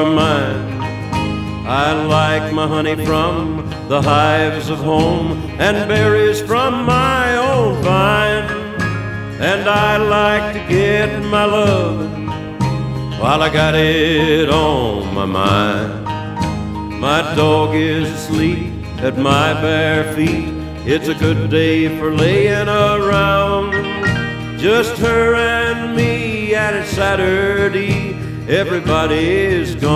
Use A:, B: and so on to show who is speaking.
A: are mine. I like my honey from the hives of home, and berries from my own vine. And I like to get my lovin' while I got it on my mind. My dog is asleep at my bare feet. It's a good day for laying around. Just her and me, and it's Saturday. Everybody is gone.